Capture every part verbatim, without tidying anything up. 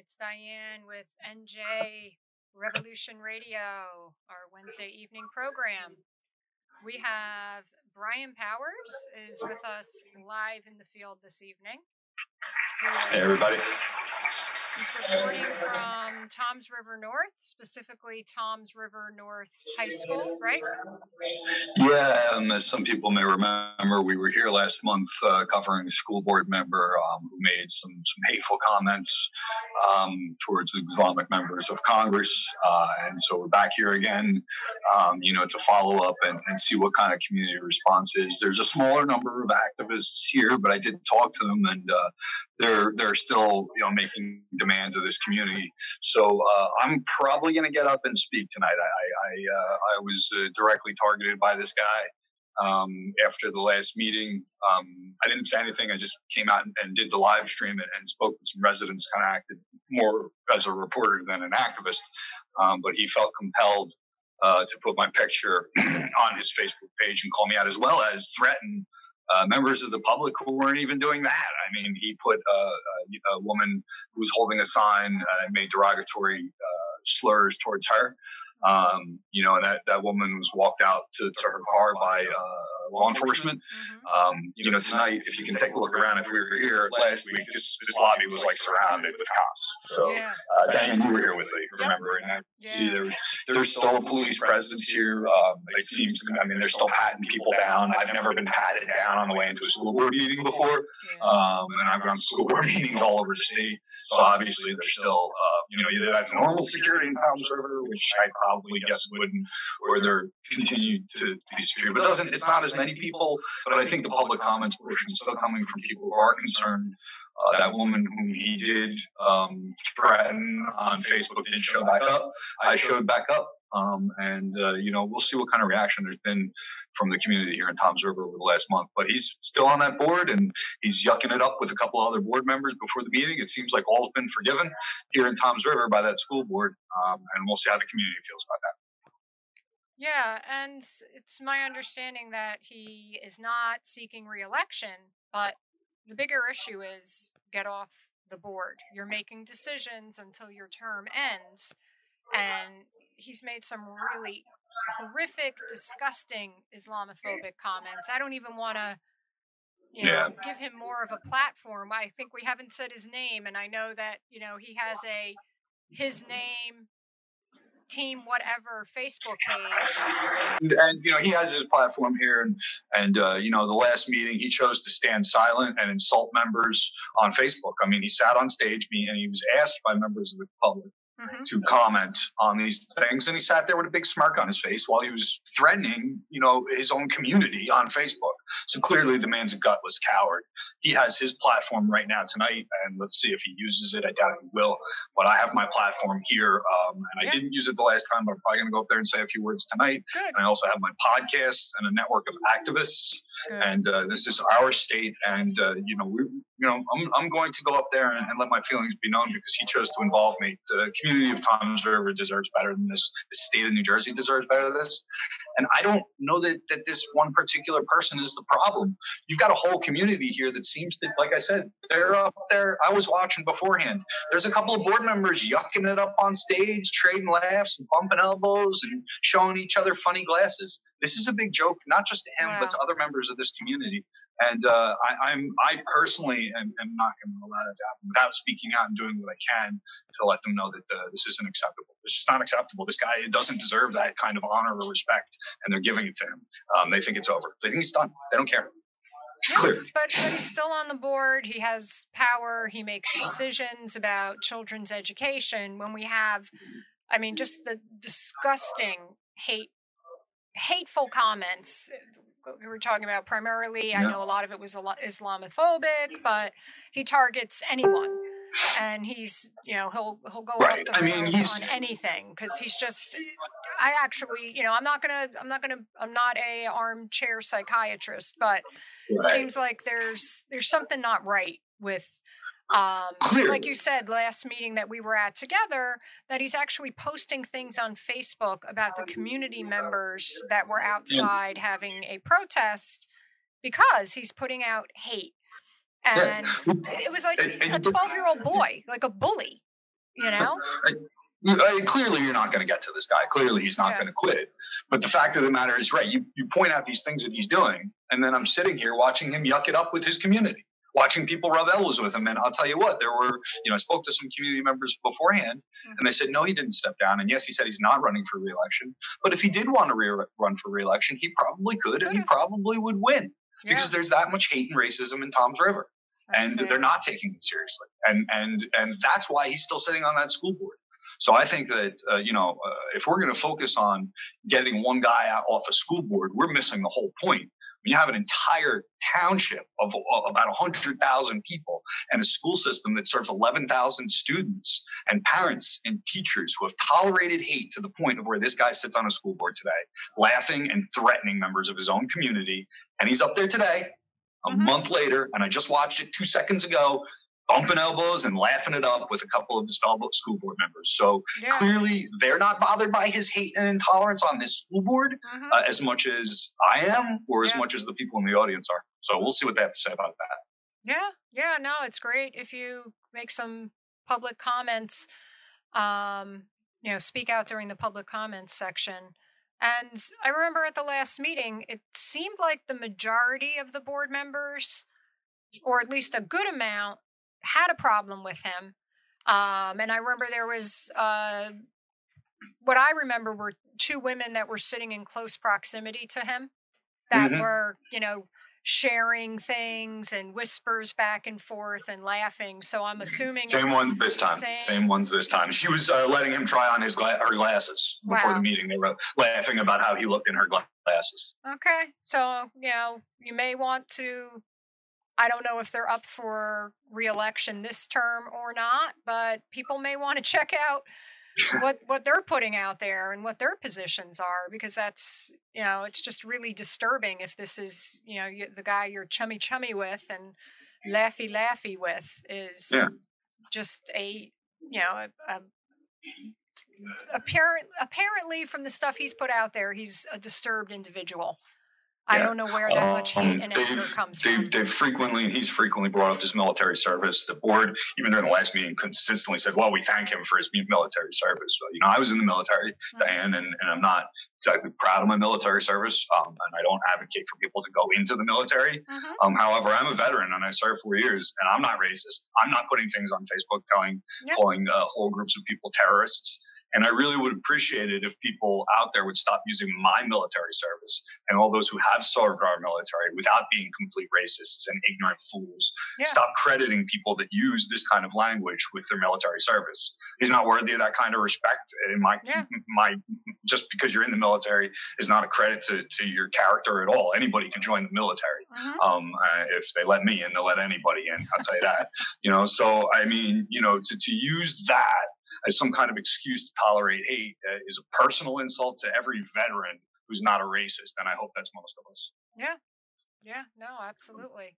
It's Diane with N J Revolution Radio, our Wednesday evening program. We have Brian Powers is with us live in the field this evening. Hey, everybody. He's reporting from Toms River North, specifically Toms River North High School, right? Yeah, um, as some people may remember, we were here last month uh, covering a school board member um, who made some, some hateful comments um, towards Islamic members of Congress. Uh, and so we're back here again, um, you know, to follow up and, and see what kind of community response is. There's a smaller number of activists here, but I did talk to them, and uh, they're they're still, you know, making demands of this community. So uh, I'm probably going to get up and speak tonight. I I, uh, I was uh, directly targeted by this guy um, after the last meeting. Um, I didn't say anything. I just came out and, and did the live stream and, and spoke with some residents. Kind of acted more as a reporter than an activist, um, but he felt compelled uh, to put my picture on his Facebook page and call me out, as well as threaten Uh, members of the public who weren't even doing that. I mean, he put uh, a, a woman who was holding a sign uh, and made derogatory uh, slurs towards her. Um, you know, and that, that woman was walked out to, to her car by uh, law enforcement. Um, you know, tonight, if you can take a look around, if we were here last week, this, this lobby was like surrounded with cops. So, uh, Diane, you were here with me, remember? And I see there, there's still a police presence here. Um, it seems to me, I mean, they're still patting people down. I've never been patted down on the way into a school board meeting before. Um, and I've gone to school board meetings all over the state. So obviously there's still, uh, you know, either that's normal security in Toms River, which I probably guess wouldn't, or they're continued to be secure. But it doesn't, it's not as many people, but I think the public comments portion is still coming from people who are concerned. Uh, that woman whom he did um, threaten on Facebook didn't show back up. I showed back up. Um, and, uh, you know, we'll see what kind of reaction there's been from the community here in Toms River over the last month. But he's still on that board, and he's yucking it up with a couple other board members before the meeting. It seems like all's been forgiven here in Toms River by that school board, um, and we'll see how the community feels about that. Yeah, and it's my understanding that he is not seeking re-election, but the bigger issue is get off the board. You're making decisions until your term ends, and he's made some really horrific, disgusting Islamophobic comments. I don't even want to, you know, yeah. give him more of a platform. I think we haven't said his name, and I know that, you know, he has a his name, team whatever Facebook page. And, and you know, he has his platform here, and and uh, you know, the last meeting he chose to stand silent and insult members on Facebook. I mean, he sat on stage and he was asked by members of the public Mm-hmm. to comment on these things, and he sat there with a big smirk on his face while he was threatening, you know, his own community on Facebook. So clearly the man's a gutless coward. He has his platform right now tonight, and let's see if he uses it. I doubt he will, but I have my platform here, um, and yeah. I didn't use it the last time, but I'm probably going to go up there and say a few words tonight. Good. And I also have my podcast and a network of activists. Good. And uh, this is our state, and uh, you know, we, you know, I'm I'm going to go up there and, and let my feelings be known, because he chose to involve me. The community of Toms River deserves better than this. The state of New Jersey deserves better than this. And I don't know that, that this one particular person is the problem. You've got a whole community here that seems to, like I said, they're up there. I was watching beforehand. There's a couple of board members yucking it up on stage, trading laughs and bumping elbows and showing each other funny glasses. This is a big joke, not just to him, wow. but to other members of this community. And uh, I, I'm, I personally am, am not going to allow that to happen without speaking out and doing what I can to let them know that uh, this isn't acceptable. It's just not acceptable. This guy doesn't deserve that kind of honor or respect, and they're giving it to him. Um, they think it's over. They think he's done. They don't care. It's yeah, clear. But, but he's still on the board. He has power. He makes decisions about children's education. When we have, I mean, just the disgusting hate, hateful comments. We were talking about primarily, yeah. I know a lot of it was Islamophobic, but he targets anyone, and he's, you know, he'll he'll go right. off the rails I mean, on anything, because he's just. I actually, you know, I'm not gonna, I'm not gonna, I'm not a armchair psychiatrist, but it right. seems like there's there's something not right with. Um, like you said, last meeting that we were at together, that he's actually posting things on Facebook about the community members that were outside having a protest, because he's putting out hate. And it was like a twelve-year-old boy, like a bully. you know? I mean, clearly, you're not going to get to this guy. Clearly, he's not Yeah. going to quit. But the fact of the matter is, right, you, you point out these things that he's doing, and then I'm sitting here watching him yuck it up with his community, watching people rub elbows with him. And I'll tell you what, there were, you know, I spoke to some community members beforehand, mm-hmm. and they said, no, he didn't step down. And yes, he said he's not running for re-election. But if he did want to re- run for re-election, he probably could, and he probably would win. Yeah. Because there's that much hate and racism in Toms River. And they're not taking it seriously. And, and, and that's why he's still sitting on that school board. So I think that, uh, you know, uh, if we're going to focus on getting one guy out off a school board, we're missing the whole point. When you have an entire township of, of about one hundred thousand people and a school system that serves eleven thousand students and parents and teachers who have tolerated hate to the point of where this guy sits on a school board today, laughing and threatening members of his own community. And he's up there today, a mm-hmm. month later, and I just watched it two seconds ago, bumping elbows and laughing it up with a couple of his fellow school board members. So yeah. clearly they're not bothered by his hate and intolerance on this school board mm-hmm. uh, as much as I am or yeah. as much as the people in the audience are. So we'll see what they have to say about that. Yeah. Yeah. No, it's great if you make some public comments, um, you know, speak out during the public comments section. And I remember at the last meeting, it seemed like the majority of the board members, or at least a good amount, had a problem with him. Um, and I remember there was, uh, what I remember were two women that were sitting in close proximity to him that mm-hmm. were, you know, sharing things and whispers back and forth and laughing. So I'm assuming same ones this time. Same, same ones this time. She was uh, letting him try on his gla- her glasses before wow. the meeting. They were laughing about how he looked in her glasses. Okay, so you know you may want to. I don't know if they're up for re-election this term or not, but people may want to check out what what they're putting out there and what their positions are, because that's, you know, it's just really disturbing if this is, you know, you, the guy you're chummy chummy with and laughy laughy with is yeah. just a, you know, a, a, apparent, apparently from the stuff he's put out there, he's a disturbed individual. I Yeah. don't know where that much hate Um, and anger they've, comes they've, from. they've frequently, and he's frequently brought up his military service. The board, even during the last meeting, consistently said, well, we thank him for his military service. Well, you know, I was in the military, mm-hmm. Diane, and, and I'm not exactly proud of my military service, um, and I don't advocate for people to go into the military. Mm-hmm. Um, however, I'm a veteran, and I served four years, and I'm not racist. I'm not putting things on Facebook telling, yep. calling uh, whole groups of people terrorists. And I really would appreciate it if people out there would stop using my military service and all those who have served our military without being complete racists and ignorant fools. Yeah. Stop crediting people that use this kind of language with their military service. He's not worthy of that kind of respect. And my, yeah. my, just because you're in the military is not a credit to, to your character at all. Anybody can join the military. Mm-hmm. Um, uh, if they let me in, they'll let anybody in. I'll tell you that. You know, so I mean, you know, to, to use that as some kind of excuse to tolerate hate uh, is a personal insult to every veteran who's not a racist, and I hope that's most of us. Yeah, yeah, no, absolutely.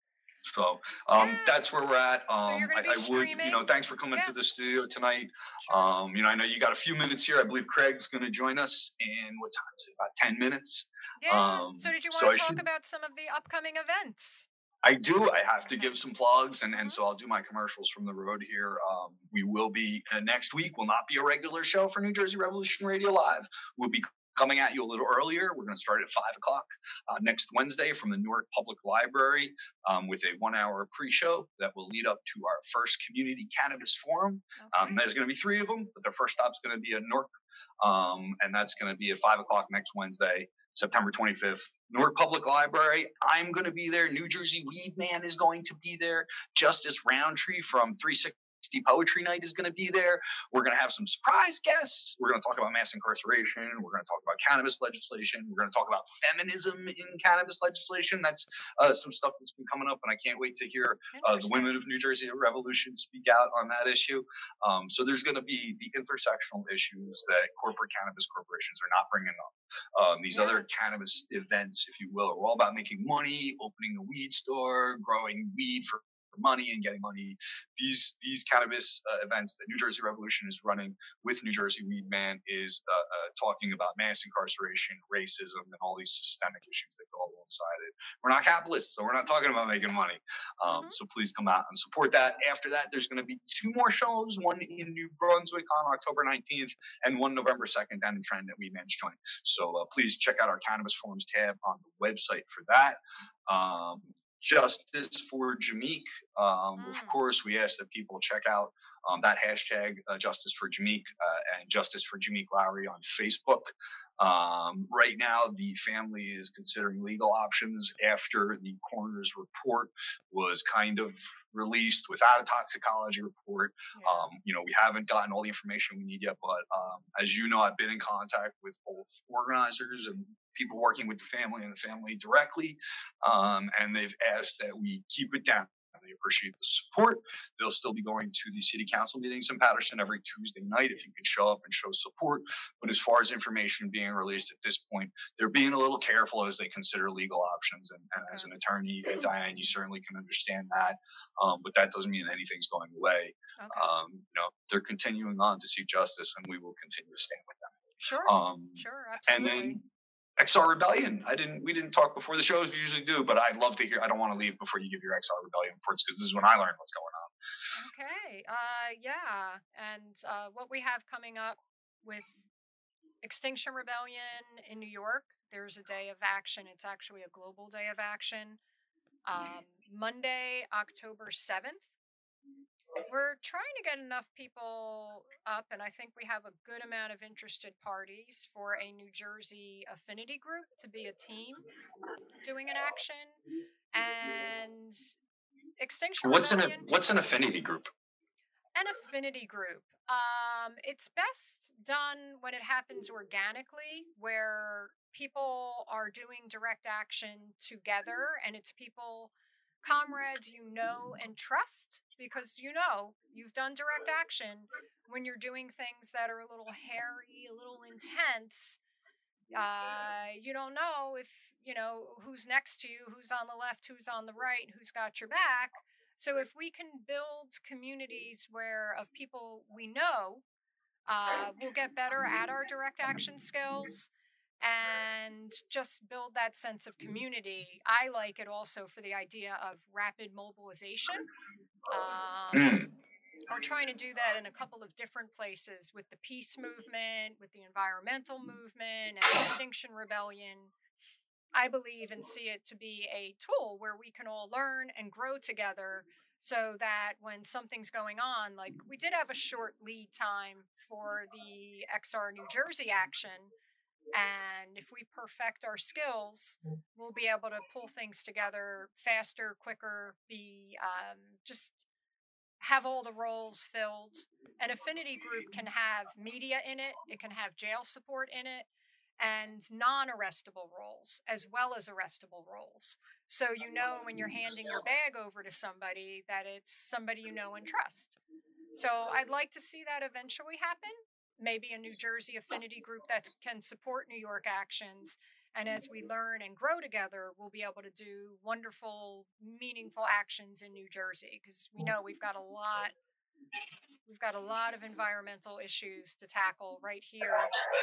So um, yeah. that's where we're at. Um, so you're gonna be I, I would, you know, thanks for coming yeah. to the studio tonight. Sure. Um, you know, I know you got a few minutes here. I believe Craig's going to join us in what time is it? About ten minutes. Yeah. Um, so did you want so to talk should... about some of the upcoming events? I do. I have to give some plugs, and, and so I'll do my commercials from the road here. Um, we will be, uh, next week will not be a regular show for New Jersey Revolution Radio Live. We'll be coming at you a little earlier. We're going to start at five o'clock uh, next Wednesday from the Newark Public Library um, with a one-hour pre-show that will lead up to our first Community Cannabis Forum. Okay. Um, there's going to be three of them, but the first stop's going to be at Newark, um, and that's going to be at five o'clock next Wednesday, September twenty-fifth, Newark Public Library. I'm going to be there. New Jersey Weed Man is going to be there. Justice Roundtree from three sixty Poetry Night is going to be there. We're going to have some surprise guests. We're going to talk about mass incarceration. We're going to talk about cannabis legislation. We're going to talk about feminism in cannabis legislation. That's uh, some stuff that's been coming up, and I can't wait to hear uh, the women of New Jersey Revolution speak out on that issue. Um, so there's going to be the intersectional issues that corporate cannabis corporations are not bringing up. Um, these yeah. other cannabis events, if you will, are all about making money, opening a weed store, growing weed for money and getting money. These these cannabis uh, events that New Jersey Revolution is running with New Jersey Weed Man is uh, uh, talking about mass incarceration, racism, and all these systemic issues that go alongside it. We're not capitalists, so we're not talking about making money. Um, mm-hmm. So please come out and support that. After that, there's going to be two more shows, one in New Brunswick on October nineteenth and one November second down in Trenton at Weed Man's Joint. So uh, please check out our Cannabis Forums tab on the website for that. Um, Justice for Jameek. Um, mm. Of course, we ask that people check out um, that hashtag, uh, Justice for Jameek, uh, and Justice for Jameek Lowry on Facebook. Um, right now, the family is considering legal options after the coroner's report was kind of released without a toxicology report. Yeah. Um, you know, we haven't gotten all the information we need yet, but um, as you know, I've been in contact with both organizers and people working with the family and the family directly, um, and they've asked that we keep it down. They appreciate the support. They'll still be going to the city council meetings in Paterson every Tuesday night if you can show up and show support. But as far as information being released at this point, they're being a little careful as they consider legal options. And, and as an attorney, uh, Diane, you certainly can understand that. Um, but that doesn't mean anything's going away. Okay. Um, you know, they're continuing on to seek justice, and we will continue to stand with them. Sure. Um, sure. Absolutely. And then X R Rebellion. I didn't. We didn't talk before the show as we usually do, but I'd love to hear. I don't want to leave before you give your X R Rebellion reports because this is when I learn what's going on. Okay. Uh, yeah. And uh, what we have coming up with Extinction Rebellion in New York, there's a day of action. It's actually a global day of action. Um, Monday, October seventh. We're trying to get enough people up, and I think we have a good amount of interested parties for a New Jersey affinity group to be a team doing an action. And Extinction What's Rebellion, an what's an affinity group? An affinity group. Um, it's best done when it happens organically, where people are doing direct action together, and it's people, comrades you know and trust, because you know you've done direct action. When you're doing things that are a little hairy, a little intense, uh, you don't know if, you know, who's next to you, who's on the left, who's on the right, who's got your back. So if we can build communities where of people we know, uh, we'll get better at our direct action skills and just build that sense of community. I like it also for the idea of rapid mobilization. Um, we're trying to do that in a couple of different places with the peace movement, with the environmental movement, and Extinction Rebellion. I believe and see it to be a tool where we can all learn and grow together, so that when something's going on, like we did have a short lead time for the X R New Jersey action, and if we perfect our skills, we'll be able to pull things together faster, quicker, be um, just have all the roles filled. An affinity group can have media in it, it can have jail support in it, and non-arrestable roles as well as arrestable roles. So you know when you're handing your bag over to somebody that it's somebody you know and trust. So I'd like to see that eventually happen. Maybe a New Jersey affinity group that can support New York actions. And as we learn and grow together, we'll be able to do wonderful, meaningful actions in New Jersey, because we know we've got a lot We've got a lot of environmental issues to tackle right here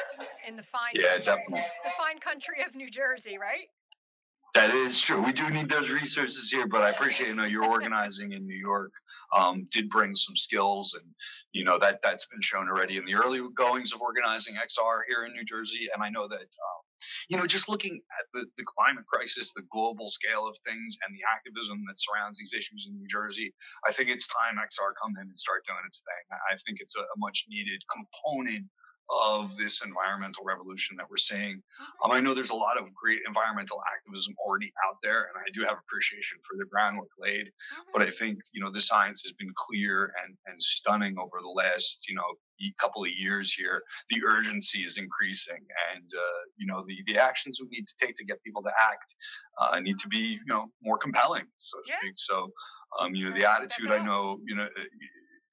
in the fine, yeah, country, definitely. the fine country of New Jersey, right? That is true. We do need those resources here, but I appreciate, you know, your organizing in New York um, did bring some skills, and, you know, that, that's been shown already in the early goings of organizing X R here in New Jersey. And I know that, um, you know, just looking at the, the climate crisis, the global scale of things, and the activism that surrounds these issues in New Jersey, I think it's time X R come in and start doing its thing. I think it's a, a much needed component of this environmental revolution that we're seeing. Um, I know there's a lot of great environmental activism already out there, and I do have appreciation for the groundwork laid, mm-hmm. but I think, you know, the science has been clear and, and stunning over the last, you know, couple of years here. The urgency is increasing, and, uh, you know, the, the actions we need to take to get people to act uh, need to be, you know, more compelling, so to yeah. speak. So, um, you know, the attitude, I know, you know,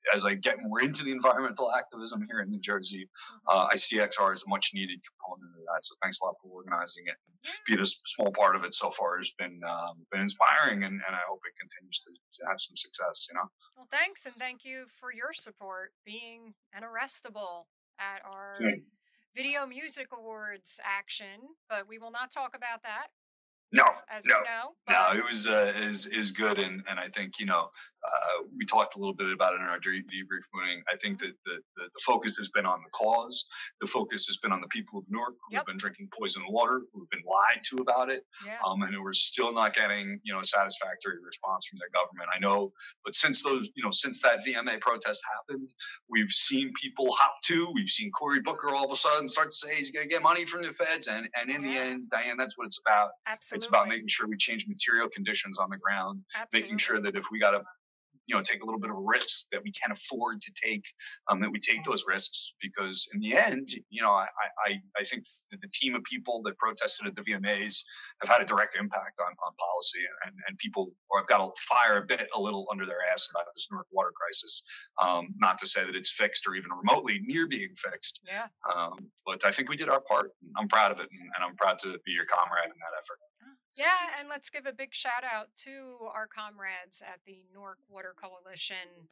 as I get more into the environmental activism here in New Jersey, uh, I see X R as a much needed component of that. So thanks a lot for organizing it. Being a small part of it so far has been um, been inspiring, and, and I hope it continues to, to have some success. You know. Well, thanks, and thank you for your support, being an Arrestable at our Yeah. Video Music Awards action. But we will not talk about that. No, as, as no, we know. no. It was uh, is is good, and and I think you know uh, we talked a little bit about it in our debrief meeting. I think that the, the the focus has been on the cause. The focus has been on the people of Newark who Yep. have been drinking poisoned water, who have been lied to about it, Yeah. um, and we're still not getting you know a satisfactory response from their government. I know, but since those you know since that V M A protest happened, we've seen people hop to. We've seen Cory Booker all of a sudden start to say he's going to get money from the feds, and and in Yeah. the end, Diane, that's what it's about. Absolutely. It's about making sure we change material conditions on the ground, Absolutely. making sure that if we got to, you know, take a little bit of a risk that we can afford to take, um, that we take those risks, because in the end, you know, I, I, I think that the team of people that protested at the V M As have had a direct impact on, on policy, and, and people or have got to fire a bit, a little under their ass about this Newark water crisis. Um, not to say that it's fixed or even remotely near being fixed. Yeah. Um, but I think we did our part. I'm proud of it, and, and I'm proud to be your comrade in that effort. Yeah, and let's give a big shout out to our comrades at the Newark Water Coalition.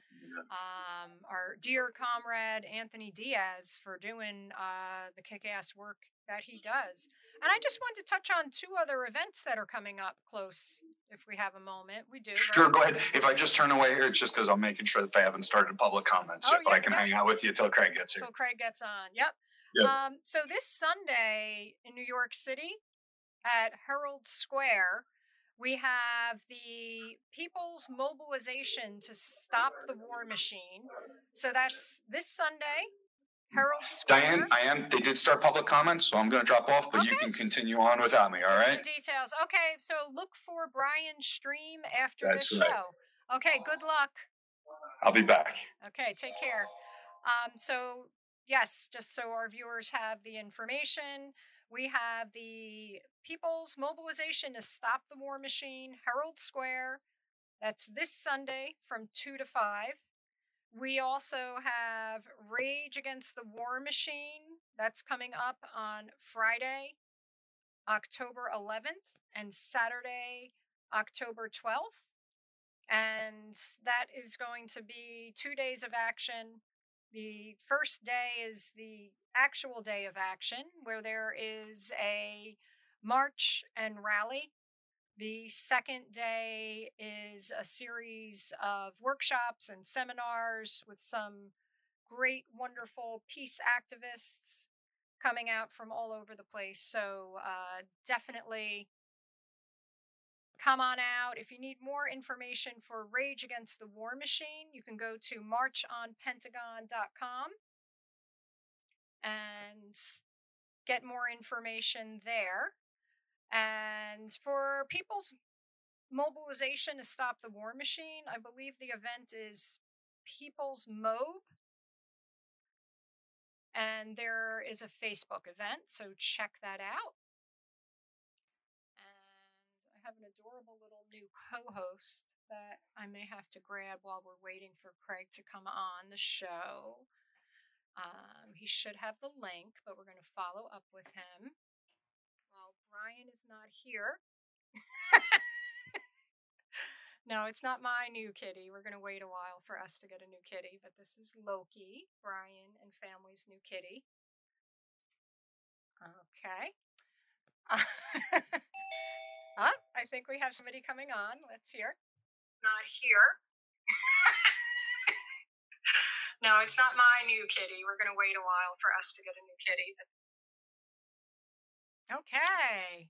Um, our dear comrade Anthony Diaz for doing uh, the kick-ass work that he does. And I just wanted to touch on two other events that are coming up close, if we have a moment. We do. Sure, right? go ahead. If I just turn away here, it's just because I'm making sure that they haven't started public comments Oh, yet, but yeah, I can yeah. hang out with you till Craig gets here. Till Craig gets on. Yep. Yep. Um, so this Sunday in New York City at Herald Square, we have the People's Mobilization to Stop the War Machine. So that's this Sunday, Herald Square. Diane, I am. They did start public comments, so I'm going to drop off, but Okay. you can continue on without me, all right? The details. Okay, so look for Brian's stream after That's this right. show. Okay, good luck. I'll be back. Okay, take care. Um, so, yes, just so our viewers have the information, we have the People's Mobilization to Stop the War Machine, Herald Square. That's this Sunday from two to five. We also have Rage Against the War Machine. That's coming up on Friday, October eleventh, and Saturday, October twelfth. And that is going to be two days of action. The first day is the actual day of action, where there is a march and rally. The second day is a series of workshops and seminars with some great, wonderful peace activists coming out from all over the place. So uh, definitely come on out. If you need more information for Rage Against the War Machine, you can go to march on pentagon dot com and get more information there. And for People's Mobilization to Stop the War Machine, I believe the event is People's Mob. And there is a Facebook event, so check that out. And I have an adorable little new co-host that I may have to grab while we're waiting for Craig to come on the show. Um, he should have the link, but we're going to follow up with him. While Brian is not here. No, it's not my new kitty. We're going to wait a while for us to get a new kitty, but this is Loki, Brian and family's new kitty. Okay. Uh, I think we have somebody coming on. Let's hear. Not here. No, it's not my new kitty. We're going to wait a while for us to get a new kitty. Okay.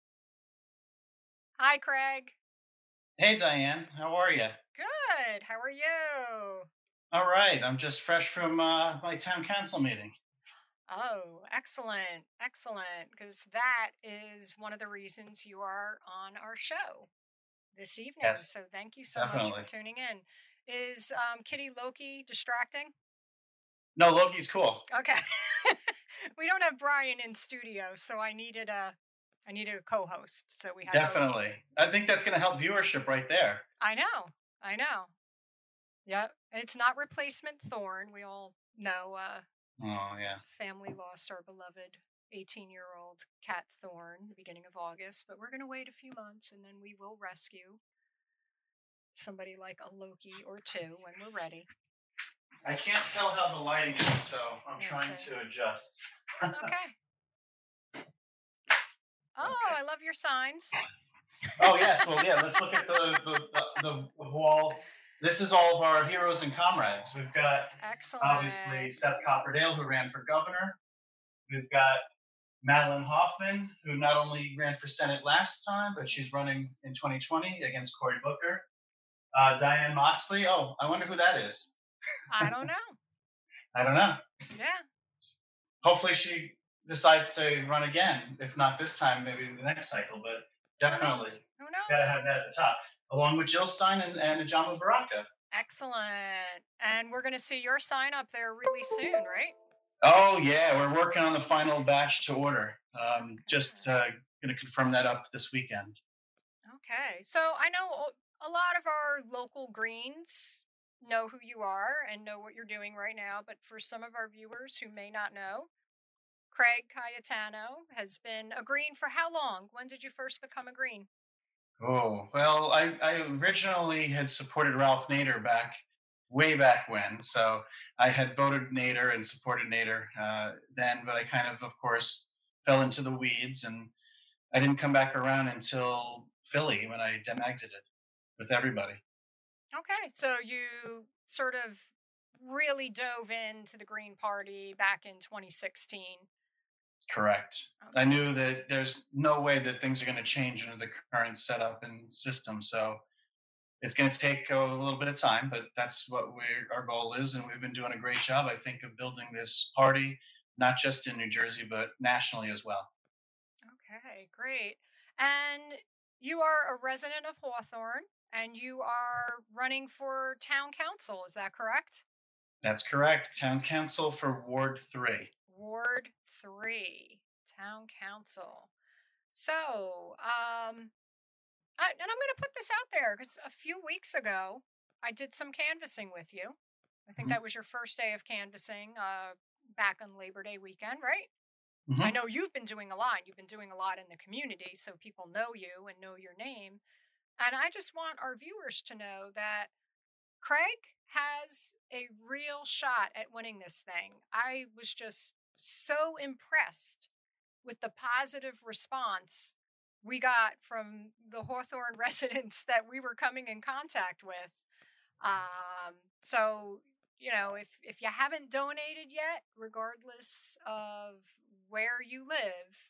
Hi, Craig. Hey, Diane. How are you? Good. How are you? All right. I'm just fresh from uh, my town council meeting. Oh, excellent. Excellent. Because that is one of the reasons you are on our show this evening. Yes, So thank you so definitely. much for tuning in. Is um, Kitty Loki distracting? No, Loki's cool. Okay. We don't have Brian in studio, so I needed a I needed a co-host. So we have Definitely. I think that's going to help viewership right there. I know. I know. Yep. It's not replacement Thorn. We all know uh, Oh yeah. family lost our beloved eighteen year old cat Thorn the beginning of August, but we're going to wait a few months and then we will rescue somebody like a Loki or two when we're ready. I can't tell how the lighting is, so I'm Let's trying see. to adjust. Okay. Oh, Okay. I love your signs. Oh yes, well yeah. Let's look at the the, the the wall. This is all of our heroes and comrades. We've got obviously Excellent. Seth Copperdale, who ran for governor. We've got Madeline Hoffman, who not only ran for Senate last time, but she's running in twenty twenty against Cory Booker. Uh, Diane Moxley. Oh, I wonder who that is. I don't know. I don't know. Yeah. Hopefully she decides to run again. If not this time, maybe the next cycle. But definitely Who got to knows? have that at the top, along with Jill Stein and, and Ajamu Baraka. Excellent. And we're going to see your sign up there really soon, right? Oh yeah, we're working on the final batch to order. Um, just uh, going to confirm that up this weekend. Okay. So I know a lot of our local greens know who you are and know what you're doing right now, but for some of our viewers who may not know, Craig Cayetano has been a green for how long? When did you first become a green? Oh well, I, I originally had supported Ralph Nader back way back when, so I had voted Nader and supported Nader uh, then, but I kind of, of course, fell into the weeds, and I didn't come back around until Philly when I dem exited with everybody. Okay. So you sort of really dove into the Green Party back in twenty sixteen. Correct. I Okay. knew that there's no way that things are going to change under the current setup and system, so it's going to take a little bit of time, but that's what we our goal is, and we've been doing a great job, I think, of building this party, not just in New Jersey, but nationally as well. Okay, great. And you are a resident of Hawthorne and you are running for town council, is that correct? That's correct. Town council for Ward Three. Ward three, town council. So, um, I, and I'm going to put this out there because a few weeks ago, I did some canvassing with you. I think Mhm. that was your first day of canvassing uh, back on Labor Day weekend, right? I Mhm. know you've been doing a lot. You've been doing a lot in the community, so people know you and know your name. And I just want our viewers to know that Craig has a real shot at winning this thing. I was just so impressed with the positive response we got from the Hawthorne residents that we were coming in contact with. Um, so, you know, if, if you haven't donated yet, regardless of where you live,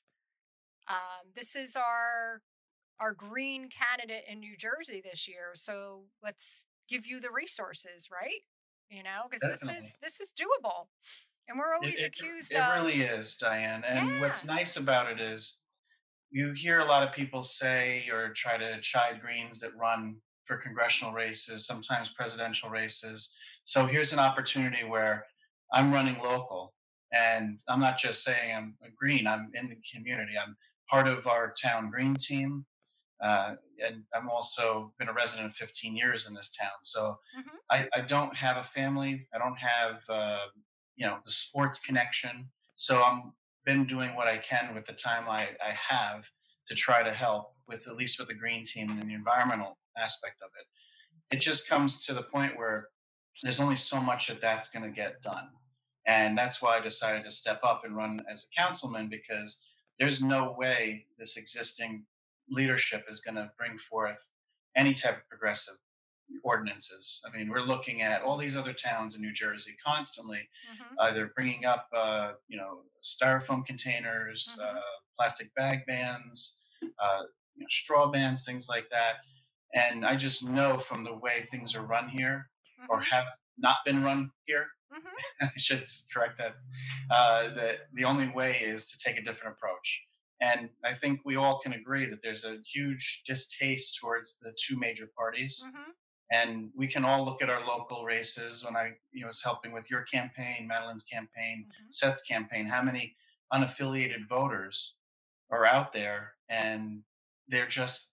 um, this is our our green candidate in New Jersey this year. So let's give you the resources, right? You know, because this is Definitely. this is doable. And we're It, always it accused it of, really is, Diane. And yeah, what's nice about it is you hear a lot of people say or try to chide Greens that run for congressional races, sometimes presidential races. So here's an opportunity where I'm running local, and I'm not just saying I'm a Green, I'm in the community. I'm part of our town Green team. Uh, and I'm also been a resident of fifteen years in this town. So hmm I, I don't have a family. I don't have, uh, you know, the sports connection. So I'm been doing what I can with the time I, I have to try to help with at least with the green team and the environmental aspect of it. It just comes to the point where there's only so much that that's going to get done. And that's why I decided to step up and run as a councilman because there's no way this existing leadership is going to bring forth any type of progressive ordinances. I mean, we're looking at all these other towns in New Jersey constantly, hmm either bringing up, uh, you know, styrofoam containers, uh, hmm plastic bag bans, uh, you know, straw bans, things like that. And I just know from the way things are run here, or hmm have not been run here, hmm I should correct that, uh, that the only way is to take a different approach. And I think we all can agree that there's a huge distaste towards the two major parties, hmm and we can all look at our local races. When I you know was helping with your campaign, Madeline's campaign, hmm Seth's campaign, how many unaffiliated voters are out there, and they're just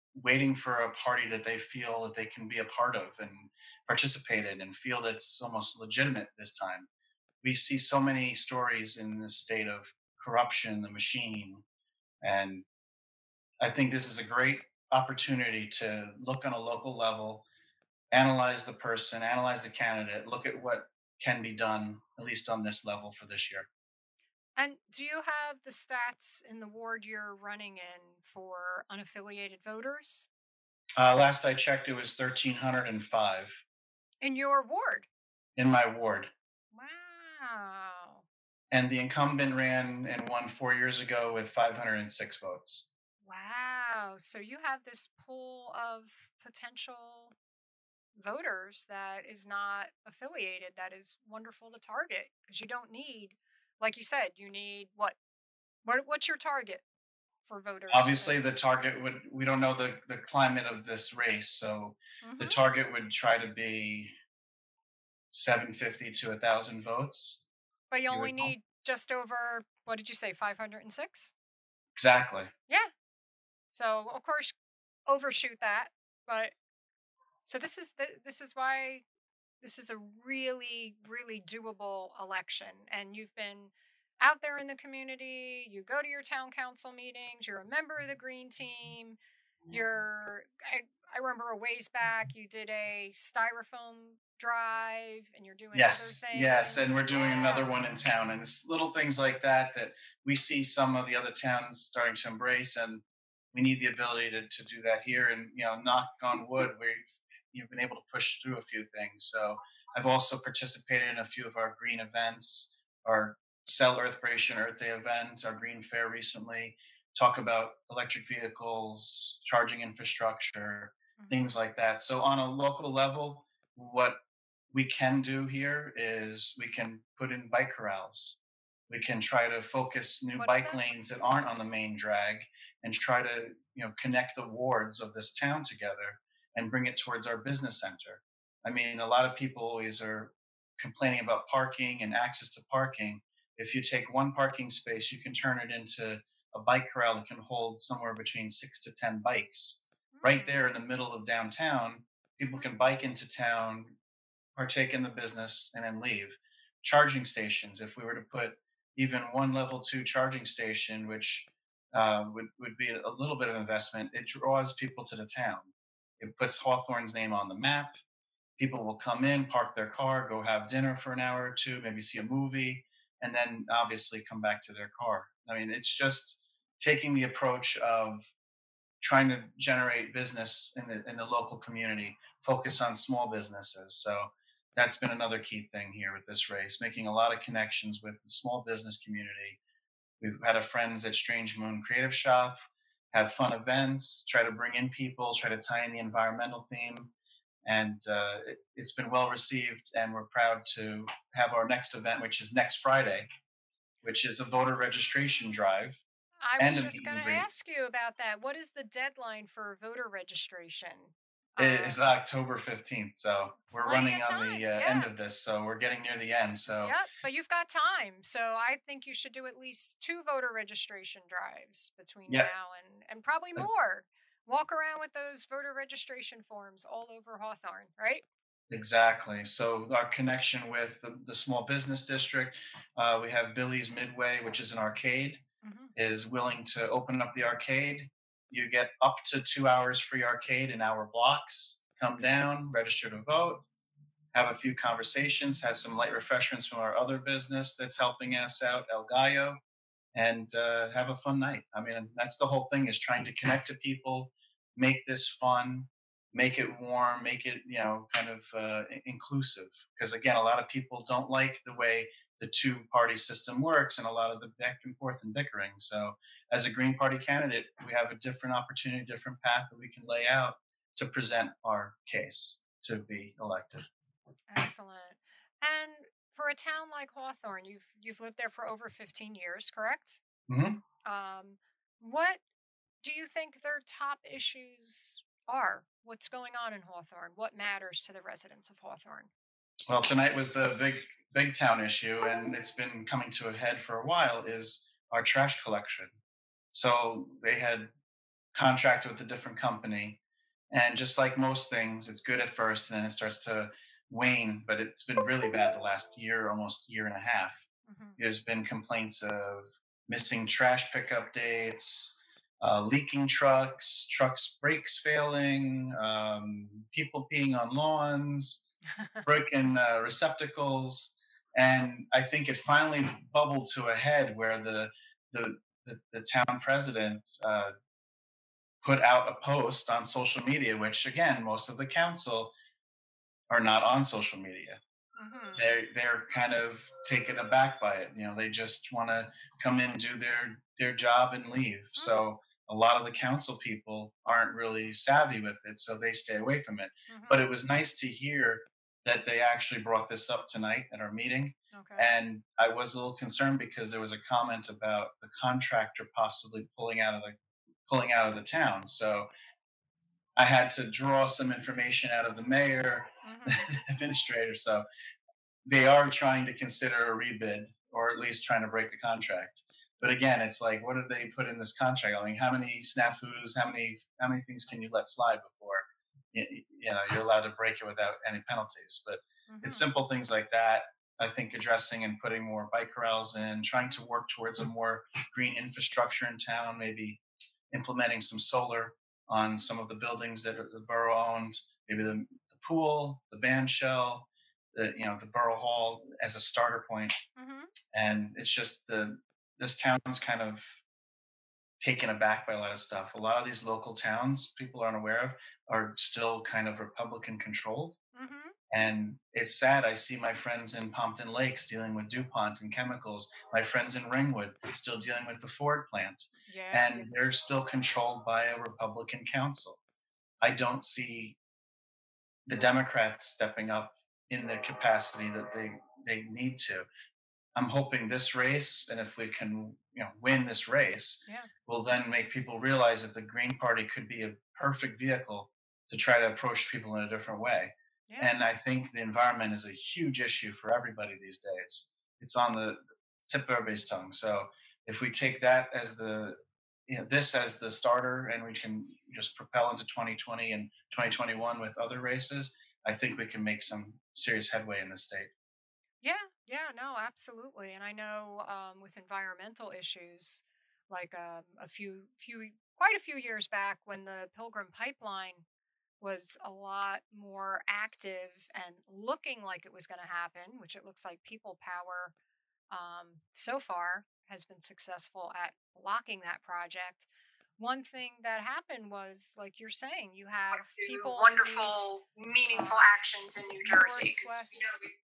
waiting for a party that they feel that they can be a part of and participate in and feel that's almost legitimate this time. We see so many stories in this state of corruption, the machine, and I think this is a great opportunity to look on a local level, analyze the person, analyze the candidate, look at what can be done, at least on this level for this year. And do you have the stats in the ward you're running in for unaffiliated voters Uh, last I checked, it was one thousand three hundred five in your ward? in my ward. Wow. And the incumbent ran and won four years ago with five hundred six votes. Wow. So you have this pool of potential voters that is not affiliated. That is wonderful to target because you don't need, like you said, you need what? What what's your target for voters? Obviously, the target would, we don't know the, the climate of this race. So the Mm-hmm. target would try to be seven fifty to one thousand votes. But you You only would hope. need just over, what did you say, five hundred six? Exactly. Yeah. So, of course, overshoot that. But so this is the, this is why this is a really, really doable election. And you've been out there in the community. You go to your town council meetings. You're a member of the green team. You're, I, I remember a ways back, you did a styrofoam drive and you're doing other Yes, yes, and things. we're doing Yeah. another one in town, and it's little things like that that we see some of the other towns starting to embrace, and we need the ability to, to do that here. And you know, knock on wood, we've you've been able to push through a few things. So I've also participated in a few of our green events, our Sell Earthbration Earth Day event, our Green Fair recently. Talk about electric vehicles, charging infrastructure, Hmm. things like that. So on a local level, what we can do here is we can put in bike corrals. We can try to focus new What is bike that? lanes that aren't on the main drag and try to, you know, connect the wards of this town together and bring it towards our business center. I mean, a lot of people always are complaining about parking and access to parking. If you take one parking space, you can turn it into a bike corral that can hold somewhere between six to ten bikes. Right Hmm. there in the middle of downtown, people can bike into town, partake in the business, and then leave. Charging stations, if we were to put even one level two charging station, which uh, would, would be a little bit of investment, it draws people to the town. It puts Hawthorne's name on the map. People will come in, park their car, go have dinner for an hour or two, maybe see a movie, and then obviously come back to their car. I mean, it's just taking the approach of trying to generate business in the in the local community, focus on small businesses. So that's been another key thing here with this race, making a lot of connections with the small business community. We've had a friends at Strange Moon Creative Shop, have fun events, try to bring in people, try to tie in the environmental theme, and uh, it, it's been well received. And we're proud to have our next event, which is next Friday, which is a voter registration drive I and was a just meet going and to greet. ask you about that. What is the deadline for voter registration? It is Um, October fifteenth, so we're Plenty running of on the time. uh, end Yeah. of this, so we're getting near the end. So Yep. But you've got time. So I think you should do at least two voter registration drives between yeah, now and, and probably e- more. Walk around with those voter registration forms all over Hawthorne, right? exactly. So our connection with the, the small business district, uh, we have Billy's Midway, which is an arcade, Hmm. is willing to open up the arcade. You get up to two hours free arcade in hour blocks. Come down, register to vote, have a few conversations, have some light refreshments from our other business that's helping us out, El Gallo, and uh, have a fun night. I mean, that's the whole thing, is trying to connect to people, make this fun, make it warm, make it, you know, kind of uh, inclusive. Because again, a lot of people don't like the way the two party system works and a lot of the back and forth and bickering. So as a Green Party candidate, we have a different opportunity, different path that we can lay out to present our case to be elected. Excellent. And for a town like Hawthorne, you've you've lived there for over fifteen years, correct? Mhm. Um, what do you think their top issues are? What's going on in Hawthorne? What matters to the residents of Hawthorne? Well, tonight was the big big town issue, and it's been coming to a head for a while. Is our trash collection. So they had contracted with a different company. And just like most things, it's good at first and then it starts to wane, but it's been really bad the last year, almost year and a half. Mm-hmm. There's been complaints of missing trash pickup dates, uh, leaking trucks, trucks brakes failing, um, people peeing on lawns, broken uh, receptacles, and I think it finally bubbled to a head where the the the, the town president uh, put out a post on social media, which again, most of the council are not on social media. Mm-hmm. They're they're kind of taken aback by it. You know, they just want to come in, do their their job, and leave. Mm-hmm. So a lot of the council people aren't really savvy with it, so they stay away from it. Mm-hmm. But it was nice to hear that they actually brought this up tonight at our meeting. Okay. And I was a little concerned because there was a comment about the contractor possibly pulling out of the pulling out of the town. So I had to draw some information out of the mayor, Mm-hmm. the administrator. So they are trying to consider a rebid, or at least trying to break the contract. But again, it's like, what did they put in this contract? I mean, how many snafus, how many how many things can you let slide before you, you know you're allowed to break it without any penalties? But Mm-hmm. it's simple things like that. I think addressing and putting more bike corrals in, trying to work towards a more green infrastructure in town, maybe implementing some solar on some of the buildings that are the borough owned, maybe the, the pool, the band shell, the you know the borough hall as a starter point. Mm-hmm. And it's just the this town's kind of taken aback by a lot of stuff. A lot of these local towns people aren't aware of are still kind of Republican controlled. Mm-hmm. And it's sad. I see my friends in Pompton Lakes dealing with DuPont and chemicals. My friends in Ringwood still dealing with the Ford plant. Yeah. And they're still controlled by a Republican council. I don't see the Democrats stepping up in the capacity that they, they need to. I'm hoping this race, and if we can, you know, win this race, Yeah. will then make people realize that the Green Party could be a perfect vehicle to try to approach people in a different way. Yeah. And I think the environment is a huge issue for everybody these days. It's on the tip of everybody's tongue. So if we take that as the, you know, this as the starter, and we can just propel into twenty twenty and twenty twenty-one with other races, I think we can make some serious headway in the state. Yeah, yeah, no, absolutely. And I know um, with environmental issues, like um, a few, few, quite a few years back, when the Pilgrim Pipeline was a lot more active and looking like it was going to happen, which it looks like People Power um, so far has been successful at blocking that project. One thing that happened was, like you're saying, you have people in these wonderful, meaningful uh, actions in New Jersey. 'Cause, Northwest. you know, we-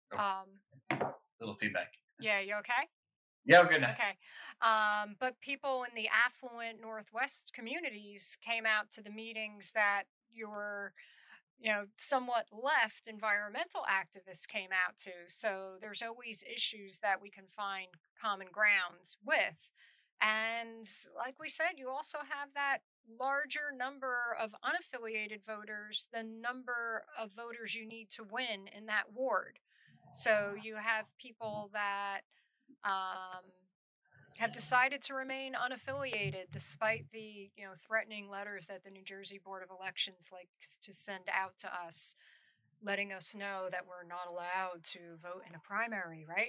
Um, Little feedback. yeah, you okay? Yeah, we're good now. Okay. Um, but people in the affluent Northwest communities came out to the meetings that your, you know, somewhat left environmental activists came out to. So there's always issues that we can find common grounds with. And like we said, you also have that larger number of unaffiliated voters, the number of voters you need to win in that ward. So you have people that um, have decided to remain unaffiliated despite the you know threatening letters that the New Jersey Board of Elections likes to send out to us, letting us know that we're not allowed to vote in a primary, right?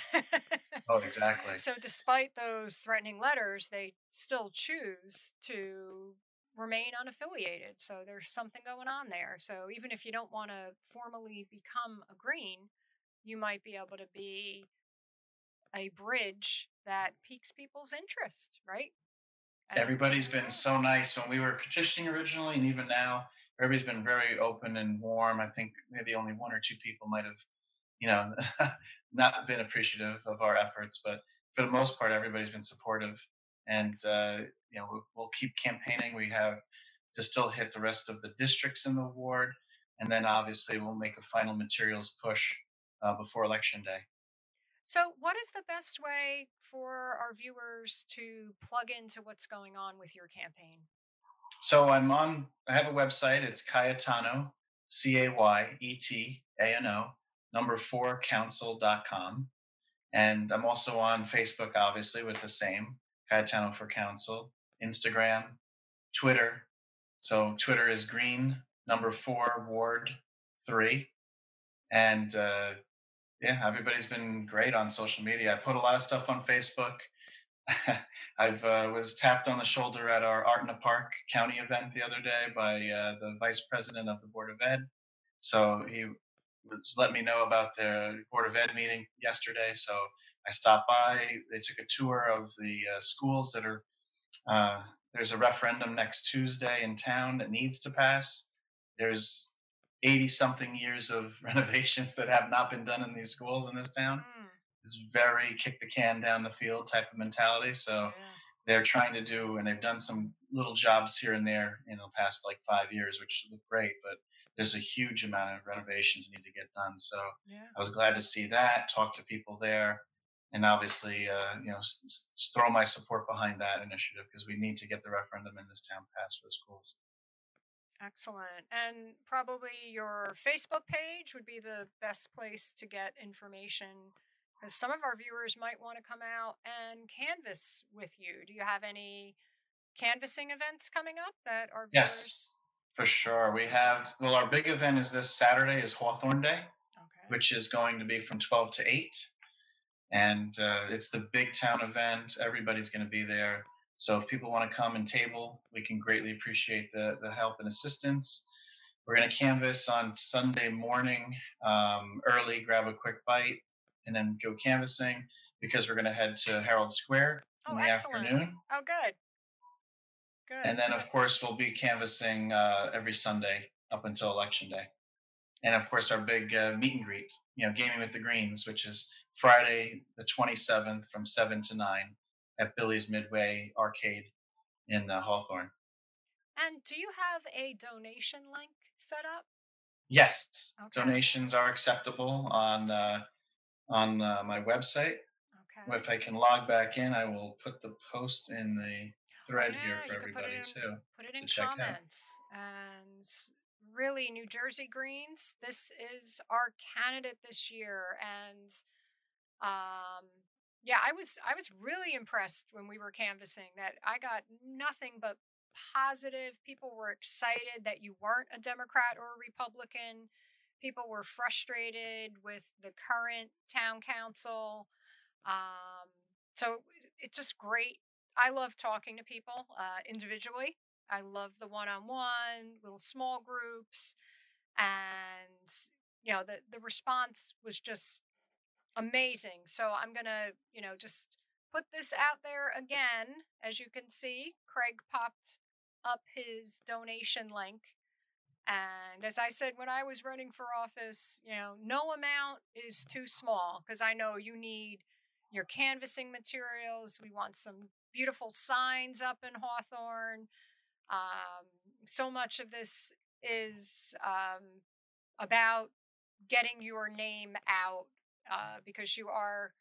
Oh, exactly. So despite those threatening letters, they still choose to remain unaffiliated. So there's something going on there. So even if you don't want to formally become a Green, you might be able to be a bridge that piques people's interest, right? And Everybody's been so nice when we were petitioning originally, and even now, everybody's been very open and warm. I think maybe only one or two people might have, you know, not been appreciative of our efforts, but for the most part, everybody's been supportive. And uh, you know, we'll, we'll keep campaigning. We have to still hit the rest of the districts in the ward, and then obviously we'll make a final materials push uh, before election day. So, what is the best way for our viewers to plug into what's going on with your campaign? So I'm on, I have a website. It's Cayetano, C A Y E T A N O, number four council dot com. And I'm also on Facebook, obviously, with the same, Cayetano for Council, Instagram, Twitter. So Twitter is green number four ward three, and uh, yeah, everybody's been great on social media. I put a lot of stuff on Facebook. I've uh, was tapped on the shoulder at our Art in a Park county event the other day by uh, the vice president of the Board of Ed. So he was let me know about the Board of Ed meeting yesterday. So I stopped by. They took a tour of the uh, schools that are. Uh, there's a referendum next Tuesday in town that needs to pass. There's eighty something years of renovations that have not been done in these schools in this town. Mm, It's very kick the can down the field type of mentality. So yeah. they're trying to do, and they've done some little jobs here and there in the past like five years, which look great, but there's a huge amount of renovations that need to get done. So Yeah. I was glad to see that, talk to people there, and obviously, uh, you know, s- s- throw my support behind that initiative because we need to get the referendum in this town passed for the schools. Excellent. And probably your Facebook page would be the best place to get information because some of our viewers might want to come out and canvas with you. Do you have any canvassing events coming up that our Yes, viewers? for sure. We have, well, our big event is this Saturday is Hawthorne Day, Okay. which is going to be from twelve to eight. And uh, it's the big town event. Everybody's going to be there. So if people want to come and table, we can greatly appreciate the, the help and assistance. We're going to canvas on Sunday morning, um, early, grab a quick bite, and then go canvassing because we're going to head to Herald Square Oh, in the excellent. afternoon. Oh, good. Good. And then, of course, we'll be canvassing uh, every Sunday up until Election Day. And, of course, our big uh, meet and greet, you know, Gaming with the Greens, which is Friday the twenty-seventh from seven to nine at Billy's Midway Arcade in uh, Hawthorne. And do you have a donation link set up? Yes, Okay. donations are acceptable on uh, on uh, my website. Okay. If I can log back in, I will put the post in the thread Oh, here yeah, for you can put everybody it in, too. put it in check out. comments. And really, New Jersey Greens, this is our candidate this year. And um, yeah, I was I was really impressed when we were canvassing that I got nothing but positive. People were excited that you weren't a Democrat or a Republican. People were frustrated with the current town council. Um, so it's just great. I love talking to people uh, individually. I love the one-on-one, little small groups, and you know the the response was just amazing. So I'm gonna you know just put this out there again. As you can see, Craig popped up his donation link. And as I said when I was running for office, you know, no amount is too small because I know you need your canvassing materials. We want some beautiful signs up in Hawthorne. Um, so much of this is um, about getting your name out uh, because you are,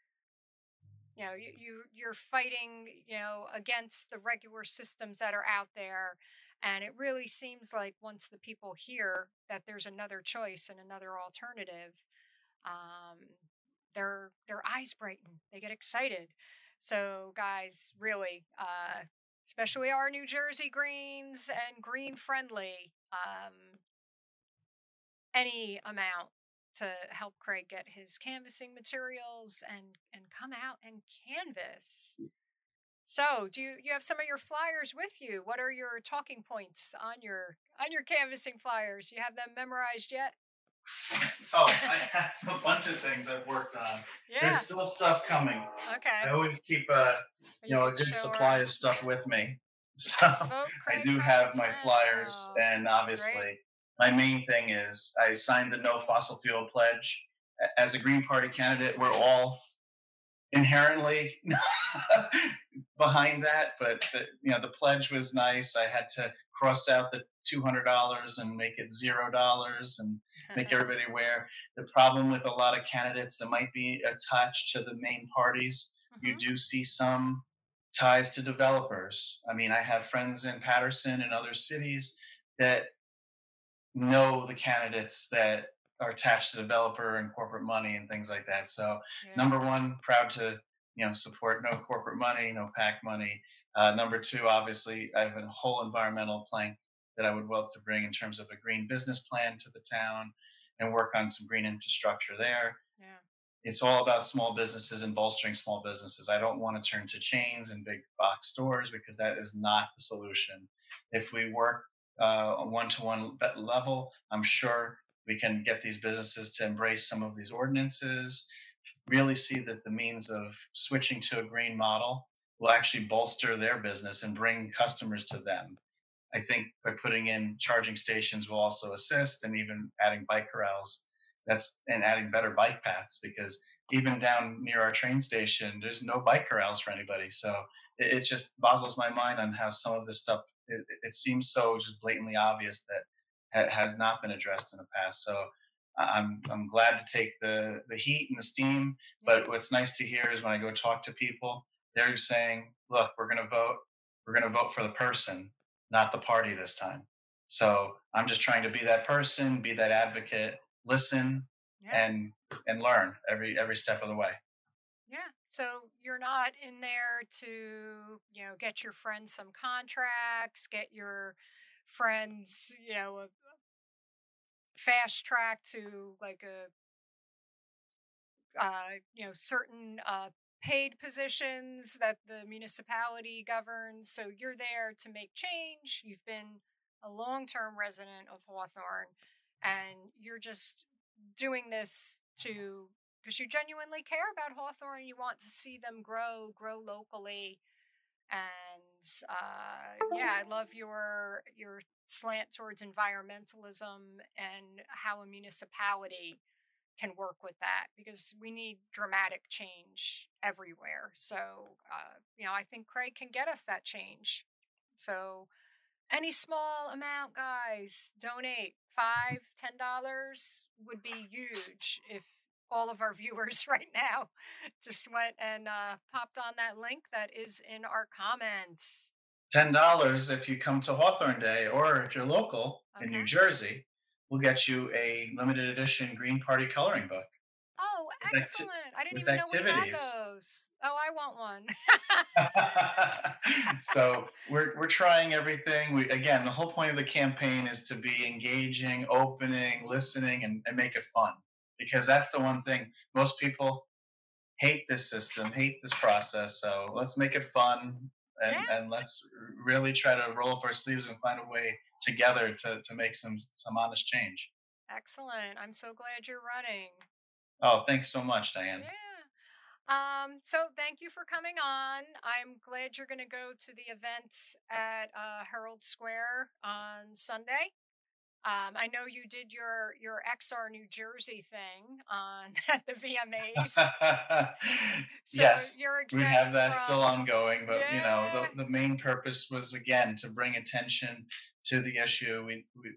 you know, you, you you're fighting, you know, against the regular systems that are out there. And it really seems like once the people hear that there's another choice and another alternative, um, their their eyes brighten. They get excited. So, guys, really, uh, especially our New Jersey Greens and green friendly, um, any amount to help Craig get his canvassing materials and and come out and canvass. So, do you, you have some of your flyers with you? What are your talking points on your on your canvassing flyers? You have them memorized yet? Oh, I have a bunch of things I've worked on. Yeah. There's still stuff coming. Okay. I always keep a you know a can good show supply our of stuff with me. So vote I Craig do have my Carpenter. flyers, Oh, and obviously great. my main thing is I signed the No Fossil Fuel pledge. A- As a Green Party candidate, we're all inherently behind that, but the, you know the pledge was nice. I had to cross out the two hundred dollars and make it zero dollars and make everybody aware. The problem with a lot of candidates that might be attached to the main parties, you Mhm. do see some ties to developers. I mean, I have friends in Patterson and other cities that know the candidates that are attached to developer and corporate money and things like that. So Yeah. number one, proud to you know support no corporate money, no PAC money. Uh, number two, obviously, I have a whole environmental plank that I would love to bring in terms of a green business plan to the town and work on some green infrastructure there. Yeah. It's all about small businesses and bolstering small businesses. I don't want to turn to chains and big box stores because that is not the solution. If we work uh, on one-to-one level, I'm sure we can get these businesses to embrace some of these ordinances, really see that the means of switching to a green model will actually bolster their business and bring customers to them. I think by putting in charging stations will also assist, and even adding bike corrals. That's and adding better bike paths, because even down near our train station, there's no bike corrals for anybody. So it, it just boggles my mind on how some of this stuff, it, it seems so just blatantly obvious that ha- has not been addressed in the past. So I'm I'm glad to take the the heat and the steam. But what's nice to hear is when I go talk to people, they're saying, "Look, we're going to vote. We're going to vote for the person, not the party this time." So I'm just trying to be that person, be that advocate, listen, Yeah. and and learn every every step of the way. Yeah. So you're not in there to, you know, get your friends some contracts, get your friends, you know, a fast track to like a, uh, you know, certain uh, paid positions that the municipality governs. So you're there to make change. You've been a long term resident of Hawthorne, and you're just doing this to because you genuinely care about Hawthorne. You want to see them grow, grow locally. And uh, yeah, I love your your slant towards environmentalism and how a municipality can work with that because we need dramatic change everywhere. So, uh, you know, I think Craig can get us that change. So, any small amount, guys, donate five, ten dollars would be huge if all of our viewers right now just went and uh, popped on that link that is in our comments. Ten dollars if you come to Hawthorne Day, or if you're local in New Okay. Jersey, we'll get you a limited edition Green Party coloring book Oh, with, acti- excellent. I didn't with even know we had activities. those. Oh, I want one. So we're we're trying everything. We again, the whole point of the campaign is to be engaging, opening, listening, and, and make it fun. Because that's the one thing most people hate this system, hate this process. So let's make it fun, and Yeah. and let's really try to roll up our sleeves and find a way together to to make some some honest change. Excellent. I'm so glad you're running. Oh, thanks so much, Diane. Yeah. Um, so thank you for coming on. I'm glad you're going to go to the event at uh, Herald Square on Sunday. Um, I know you did your your X R New Jersey thing on at the V M As. So Yes, you're we have exempt that still from ongoing, but you know, yeah. the, the main purpose was again to bring attention to the issue. We, we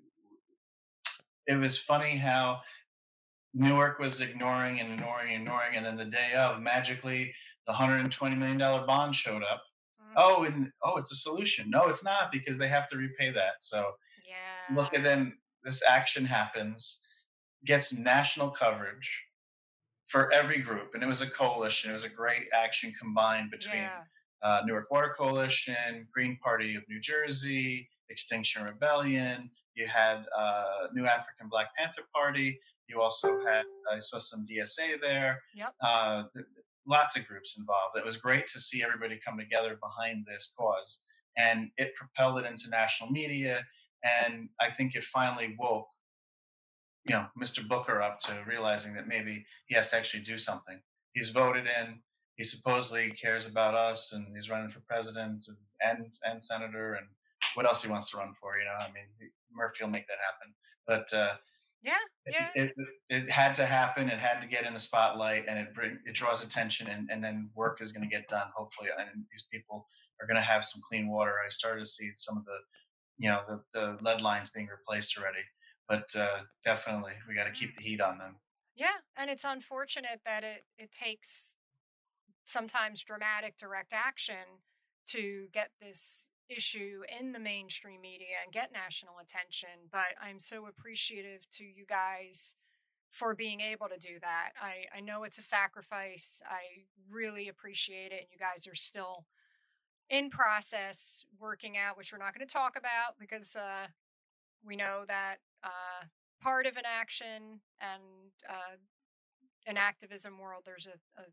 it was funny how Newark was ignoring and ignoring and ignoring, and then the day of, magically, the one hundred twenty million dollar bond showed up. Mhm. Oh, and oh, it's a solution. No, it's not, because they have to repay that. So Yeah. look at then this action happens, gets national coverage for every group, and it was a coalition. It was a great action combined between Yeah. uh, Newark Water Coalition, Green Party of New Jersey, Extinction Rebellion. You had uh, New African Black Panther Party. You also had, I saw some D S A there. Yep. Uh, th- lots of groups involved. It was great to see everybody come together behind this cause, and it propelled it into national media. And I think it finally woke, you know, Mister Booker up to realizing that maybe he has to actually do something. He's voted in. He supposedly cares about us, and he's running for president and and senator, and what else he wants to run for. You know, I mean, Murphy will make that happen. But uh, Yeah. Yeah. it, it it had to happen. It had to get in the spotlight, and it bring, it draws attention, and, and then work is going to get done, hopefully, and these people are going to have some clean water. I started to see some of the, you know, the, the lead lines being replaced already. But uh, definitely, we got to keep the heat on them. Yeah, and it's unfortunate that it it takes sometimes dramatic direct action to get this issue in the mainstream media and get national attention, but I'm so appreciative to you guys for being able to do that. I I know it's a sacrifice. I really appreciate it, and you guys are still in process working out, which we're not going to talk about because uh, we know that uh, part of an action and uh, an activism world, there's a, a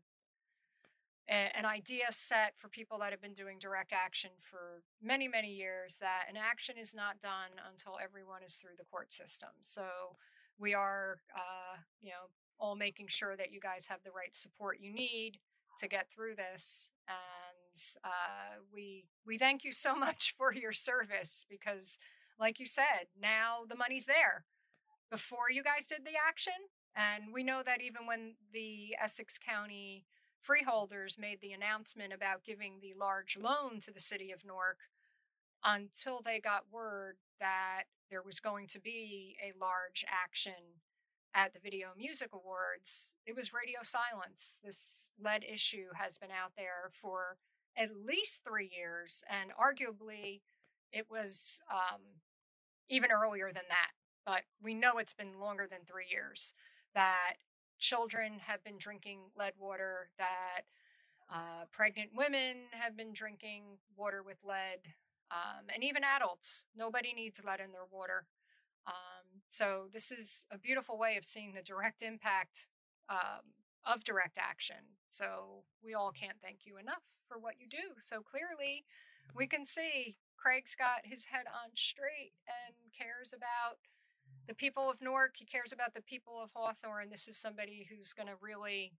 an idea set for people that have been doing direct action for many, many years that an action is not done until everyone is through the court system. So we are, uh, you know, all making sure that you guys have the right support you need to get through this. And uh, we we thank you so much for your service because, like you said, now the money's there. Before you guys did the action, and we know that even when the Essex County freeholders made the announcement about giving the large loan to the city of Newark, until they got word that there was going to be a large action at the Video Music Awards, it was radio silence. This lead issue has been out there for at least three years, and arguably it was um, even earlier than that. But we know it's been longer than three years that children have been drinking lead water, that uh, pregnant women have been drinking water with lead, um, and even adults. Nobody needs lead in their water. Um, so this is a beautiful way of seeing the direct impact um, of direct action. So we all can't thank you enough for what you do. So clearly we can see Craig's got his head on straight and cares about the people of Newark. He cares about the people of Hawthorne. This is somebody who's going to really,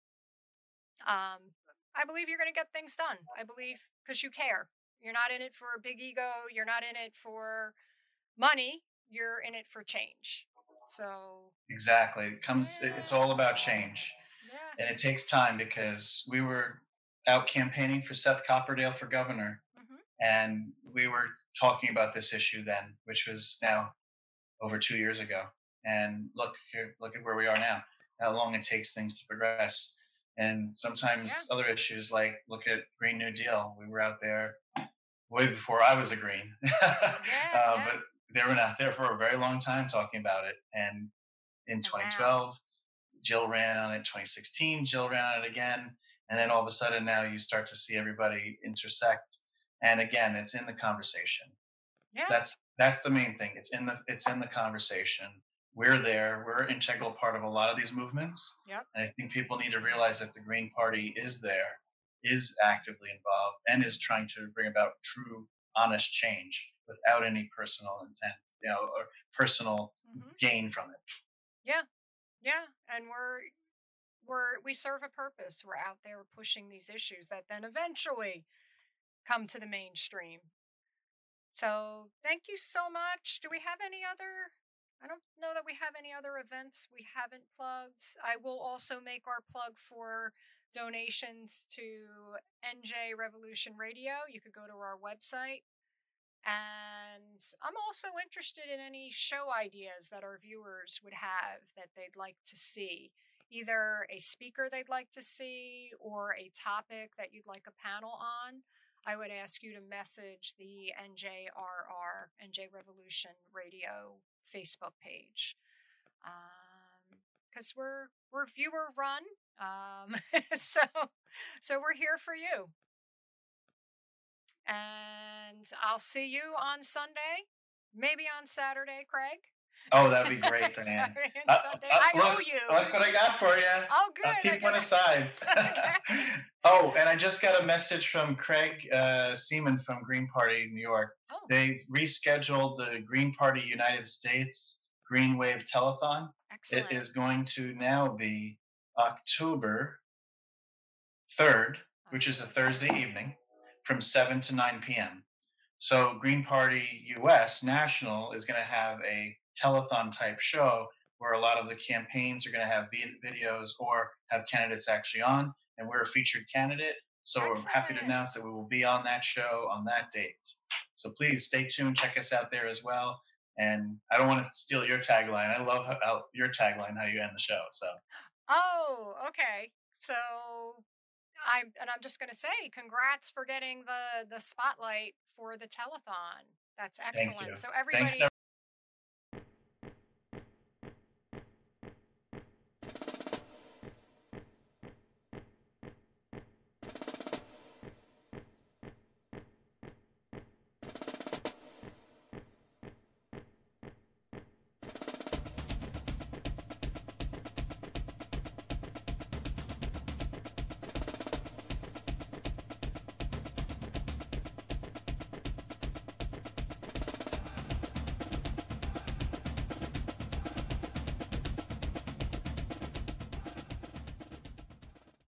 um, I believe you're going to get things done. I believe because you care. You're not in it for a big ego. You're not in it for money. You're in it for change. So exactly, it comes. yeah. It's all about change, yeah. and it takes time because we were out campaigning for Seth Copperdale for governor, mm-hmm. and we were talking about this issue then, which was now over two years ago. And look here, look at where we are now. How long it takes things to progress, and sometimes yeah. other issues like look at Green New Deal. We were out there way before I was a Green, yeah, uh, yeah. but they were out there for a very long time talking about it. And in twenty twelve, wow. Jill ran on it. twenty sixteen, Jill ran on it again. And then all of a sudden now you start to see everybody intersect. And again, it's in the conversation. Yeah. That's that's the main thing. It's in the it's in the conversation. We're there. We're an integral part of a lot of these movements. Yep. And I think people need to realize that the Green Party is there, is actively involved, and is trying to bring about true, honest change without any personal intent, you know, or personal mm-hmm. gain from it. Yeah, yeah, and we're we're we serve a purpose. We're out there pushing these issues that then eventually come to the mainstream. So thank you so much. Do we have any other? I don't know that we have any other events we haven't plugged. I will also make our plug for donations to N J Revolution Radio. You could go to our website. And I'm also interested in any show ideas that our viewers would have that they'd like to see. Either a speaker they'd like to see or a topic that you'd like a panel on. I would ask you to message the N J R R, N J Revolution Radio Facebook page. Because um, we're we're viewer run. Um, so so we're here for you. And I'll see you on Sunday, maybe on Saturday, Craig. Oh, that'd be great, Diane. Saturday and uh, Sunday. Uh, I look, owe you. Look what I got for you. Oh, good. I'll keep I one aside. Okay. Oh, and I just got a message from Craig uh, Seaman from Green Party New York. Oh. They've rescheduled the Green Party United States Green Wave Telethon. Excellent. It is going to now be October third, which is a Thursday evening, from seven to nine p.m. So Green Party U S National is going to have a telethon type show where a lot of the campaigns are going to have videos or have candidates actually on, and we're a featured candidate. So Excellent. We're happy to announce that we will be on that show on that date. So please stay tuned, check us out there as well. And I don't want to steal your tagline. I love how, your tagline, how you end the show. So. Oh, okay. So I and I'm just going to say, congrats for getting the the spotlight for the telethon. That's excellent. Thank you. So everybody. Thanks,